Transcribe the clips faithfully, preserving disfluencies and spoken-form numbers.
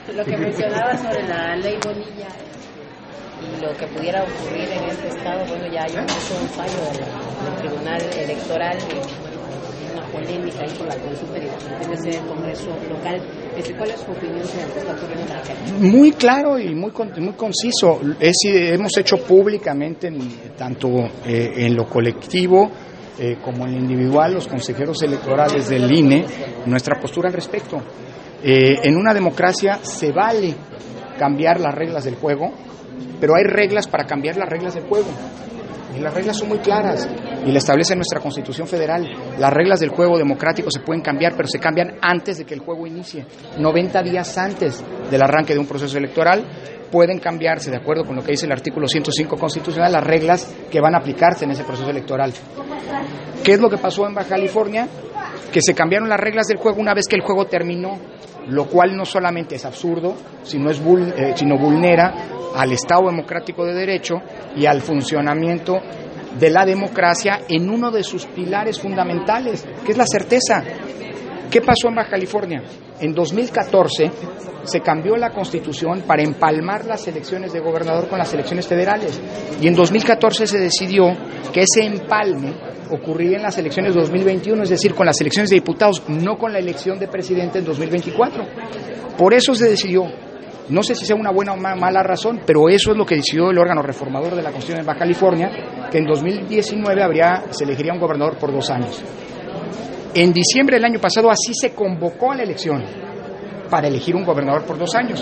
Lo que mencionaba sobre la ley Bonilla y lo que pudiera ocurrir en este estado, bueno, ya hay incluso un fallo del, del Tribunal Electoral, y una polémica ahí con la consulta y debe ser el Congreso local. ¿Cuál es su opinión sobre lo que está ocurriendo en la calle? Muy claro y muy muy conciso. Es, hemos hecho públicamente, tanto eh, en lo colectivo eh, como en lo individual, los consejeros electorales del I N E, nuestra postura al respecto. Eh, en una democracia se vale cambiar las reglas del juego, pero hay reglas para cambiar las reglas del juego. Y las reglas son muy claras y la establece nuestra Constitución Federal. Las reglas del juego democrático se pueden cambiar, pero se cambian antes de que el juego inicie. noventa días antes del arranque de un proceso electoral pueden cambiarse, de acuerdo con lo que dice el artículo ciento cinco constitucional, las reglas que van a aplicarse en ese proceso electoral. ¿Qué es lo que pasó en Baja California? Que se cambiaron las reglas del juego una vez que el juego terminó, lo cual no solamente es absurdo, sino, es vul- eh, sino vulnera al Estado democrático de derecho y al funcionamiento de la democracia en uno de sus pilares fundamentales, que es la certeza. ¿Qué pasó en Baja California? En dos mil catorce se cambió la Constitución para empalmar las elecciones de gobernador con las elecciones federales, y en dos mil catorce se decidió que ese empalme ocurriría en las elecciones de dos mil veintiuno, es decir, con las elecciones de diputados, no con la elección de presidente en dos mil veinticuatro. Por eso se decidió. No sé si sea una buena o mala razón, pero eso es lo que decidió el órgano reformador de la Constitución de Baja California, que en dos mil diecinueve habría, se elegiría un gobernador por dos años. En diciembre del año pasado así se convocó a la elección para elegir un gobernador por dos años.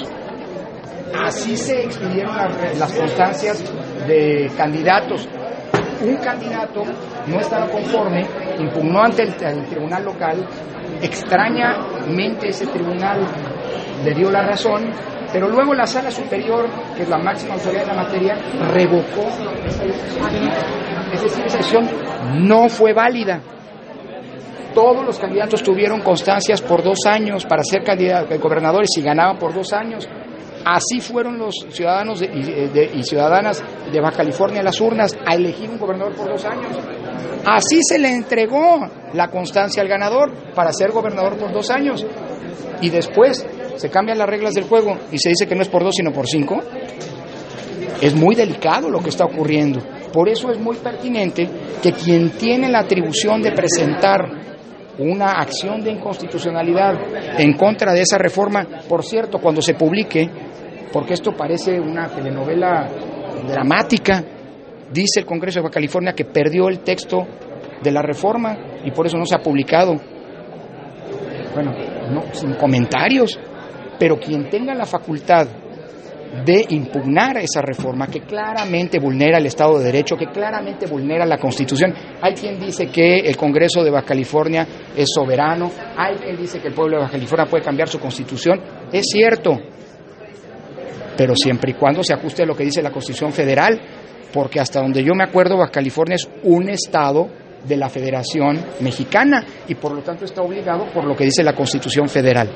Así se expidieron las, las constancias de candidatos. Un candidato no estaba conforme, impugnó ante el, el tribunal local, extrañamente ese tribunal le dio la razón, pero luego la sala superior, que es la máxima autoridad de la materia, revocó esa decisión. Es decir, esa decisión no fue válida. Todos los candidatos tuvieron constancias por dos años para ser candidatos, gobernadores, y ganaban por dos años. Así fueron los ciudadanos de, de, de, y ciudadanas de Baja California a las urnas a elegir un gobernador por dos años. Así se le entregó la constancia al ganador para ser gobernador por dos años. Y después se cambian las reglas del juego y se dice que no es por dos sino por cinco. Es muy delicado lo que está ocurriendo. Por eso es muy pertinente que quien tiene la atribución de presentar una acción de inconstitucionalidad en contra de esa reforma, por cierto, cuando se publique, porque esto parece una telenovela dramática, dice el Congreso de Baja California que perdió el texto de la reforma y por eso no se ha publicado. Bueno, no, sin comentarios, pero quien tenga la facultad de impugnar esa reforma que claramente vulnera el Estado de Derecho, que claramente vulnera la Constitución. Hay quien dice que el Congreso de Baja California es soberano, hay quien dice que el pueblo de Baja California puede cambiar su Constitución. Es cierto, pero siempre y cuando se ajuste a lo que dice la Constitución Federal, porque hasta donde yo me acuerdo, Baja California es un estado de la Federación Mexicana y por lo tanto está obligado por lo que dice la Constitución Federal.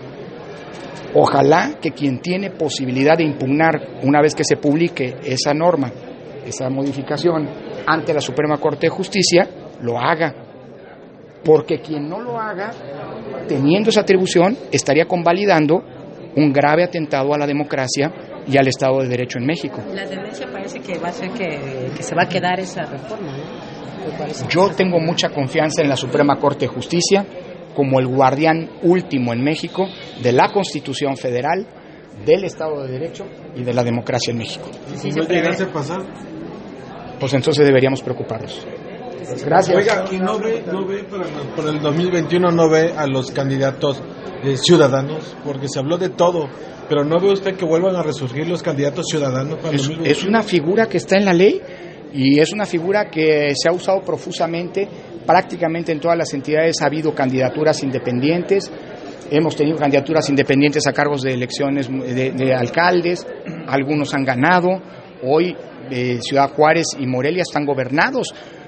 Ojalá que quien tiene posibilidad de impugnar una vez que se publique esa norma, esa modificación ante la Suprema Corte de Justicia, lo haga. Porque quien no lo haga, teniendo esa atribución, estaría convalidando un grave atentado a la democracia y al Estado de Derecho en México. La tendencia parece que va a ser que, que se va a quedar esa reforma, ¿no? Yo tengo mucha confianza en la Suprema Corte de Justicia como el guardián último en México de la Constitución Federal, del Estado de Derecho y de la democracia en México. Si no llegase a pasar, pues entonces deberíamos preocuparnos. Gracias. Oiga, ¿y no ve, no ve para, para el dos mil veintiuno no ve a los candidatos eh, ciudadanos? Porque se habló de todo, pero ¿no ve usted que vuelvan a resurgir los candidatos ciudadanos para el Es, dos mil veintiuno? es una figura que está en la ley y es una figura que se ha usado profusamente. Prácticamente en todas las entidades ha habido candidaturas independientes, hemos tenido candidaturas independientes a cargos de elecciones de, de alcaldes, algunos han ganado, hoy eh, Ciudad Juárez y Morelia están gobernados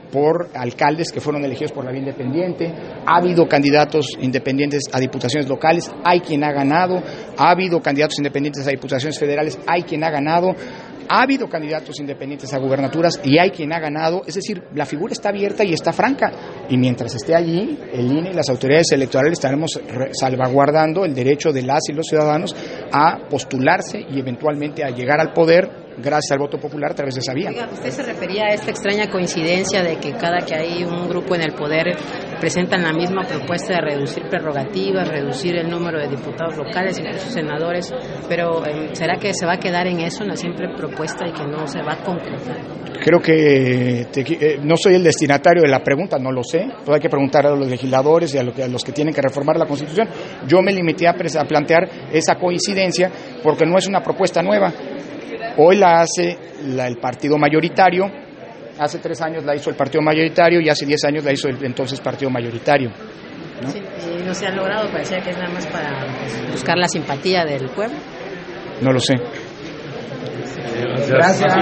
por alcaldes que fueron elegidos por la vía independiente, ha habido candidatos independientes a diputaciones locales, hay quien ha ganado, ha habido candidatos independientes a diputaciones federales, hay quien ha ganado, ha habido candidatos independientes a gubernaturas y hay quien ha ganado, es decir, la figura está abierta y está franca, y mientras esté allí, el I N E y las autoridades electorales estaremos salvaguardando el derecho de las y los ciudadanos a postularse y eventualmente a llegar al poder gracias al voto popular a través de esa vía. Oiga, usted se refería a esta extraña coincidencia de que cada que hay un grupo en el poder presentan la misma propuesta de reducir prerrogativas, reducir el número de diputados locales, incluso senadores, pero eh, ¿será que se va a quedar en eso, en la simple propuesta y que no se va a concretar? Creo que te, eh, no soy el destinatario de la pregunta, no lo sé, todo hay que preguntar a los legisladores y a, lo que, a los que tienen que reformar la Constitución. Yo me limité a, a plantear esa coincidencia porque no es una propuesta nueva. Hoy la hace la, el partido mayoritario, hace tres años la hizo el partido mayoritario y hace diez años la hizo el entonces partido mayoritario, ¿no? Sí, y no se ha logrado, parecía que es nada más para pues, buscar la simpatía del pueblo. No lo sé. Gracias.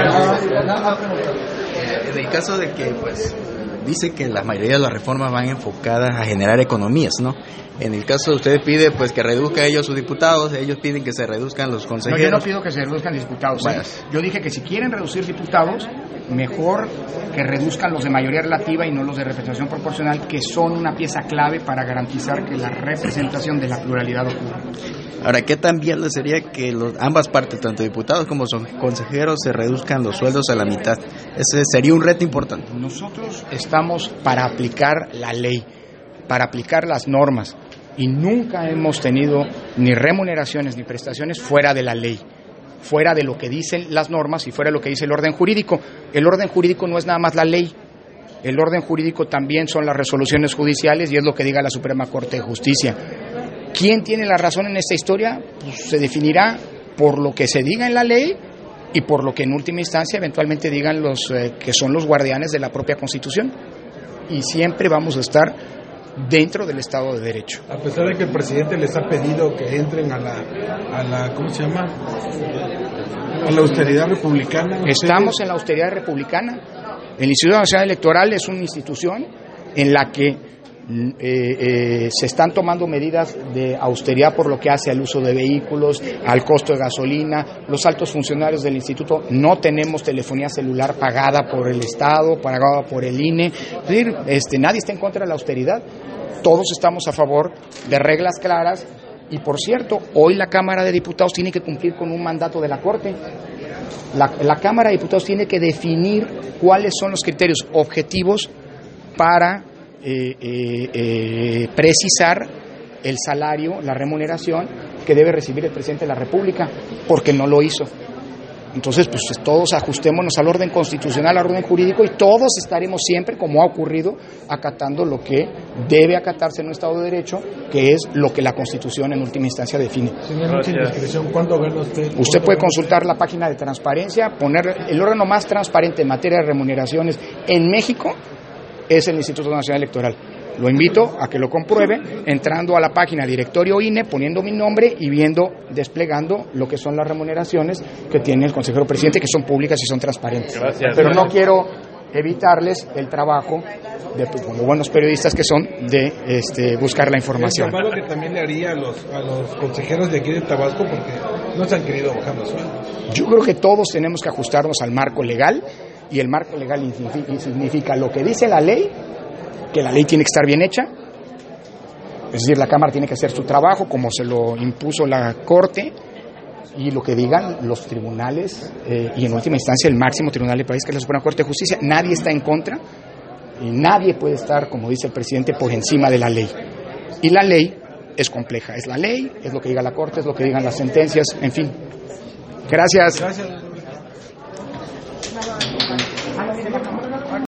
En el caso de que, pues, dice que la mayoría de las reformas van enfocadas a generar economías, ¿no? En el caso de usted pide, pues, que reduzca ellos sus diputados, ellos piden que se reduzcan los consejeros. No, yo no pido que se reduzcan diputados. Bueno. ¿eh? Yo dije que si quieren reducir diputados, mejor que reduzcan los de mayoría relativa y no los de representación proporcional, que son una pieza clave para garantizar que la representación de la pluralidad ocurra. Ahora, ¿qué tan viable sería que los, ambas partes, tanto diputados como son consejeros, se reduzcan los sueldos a la mitad? Ese sería un reto importante. Nosotros estamos para aplicar la ley, para aplicar las normas, y nunca hemos tenido ni remuneraciones ni prestaciones fuera de la ley, fuera de lo que dicen las normas y fuera de lo que dice el orden jurídico. El orden jurídico no es nada más la ley, el orden jurídico también son las resoluciones judiciales y es lo que diga la Suprema Corte de Justicia. ¿Quién tiene la razón en esta historia? Pues se definirá por lo que se diga en la ley y por lo que en última instancia eventualmente digan los eh, que son los guardianes de la propia Constitución. Y siempre vamos a estar dentro del Estado de Derecho. A pesar de que el presidente les ha pedido que entren a la, a la ¿cómo se llama? A la austeridad republicana. Estamos en la austeridad republicana. El Instituto Nacional Electoral es una institución en la que Eh, eh, se están tomando medidas de austeridad por lo que hace al uso de vehículos, al costo de gasolina. Los altos funcionarios del instituto no tenemos telefonía celular pagada por el Estado, pagada por el I N E. Es decir, este, nadie está en contra de la austeridad. Todos estamos a favor de reglas claras. Y por cierto, hoy la Cámara de Diputados tiene que cumplir con un mandato de la Corte. La, la Cámara de Diputados tiene que definir cuáles son los criterios objetivos para Eh, eh, eh, precisar el salario, la remuneración que debe recibir el presidente de la República, porque no lo hizo. Entonces, pues todos ajustémonos al orden constitucional, al orden jurídico, y todos estaremos siempre, como ha ocurrido, acatando lo que debe acatarse en un Estado de Derecho, que es lo que la Constitución en última instancia define. Señor, ¿cuándo gana usted? Usted puede consultar la página de transparencia, poner el órgano más transparente en materia de remuneraciones en México es el Instituto Nacional Electoral. Lo invito a que lo compruebe entrando a la página Directorio I N E, poniendo mi nombre y viendo, desplegando lo que son las remuneraciones que tiene el consejero presidente, que son públicas y son transparentes. Gracias. Pero no quiero evitarles el trabajo, de, como buenos periodistas que son, de este, buscar la información. El llamado que también le haría a los, a los consejeros de aquí de Tabasco, porque no se han querido bajar los sueldos. Yo creo que todos tenemos que ajustarnos al marco legal, y el marco legal significa lo que dice la ley, que la ley tiene que estar bien hecha, es decir, la Cámara tiene que hacer su trabajo como se lo impuso la Corte, y lo que digan los tribunales, eh, y en última instancia el máximo tribunal del país, que es la Suprema Corte de Justicia. Nadie está en contra, y nadie puede estar, como dice el presidente, por encima de la ley. Y la ley es compleja, es la ley, es lo que diga la Corte, es lo que digan las sentencias, en fin. Gracias. Gracias.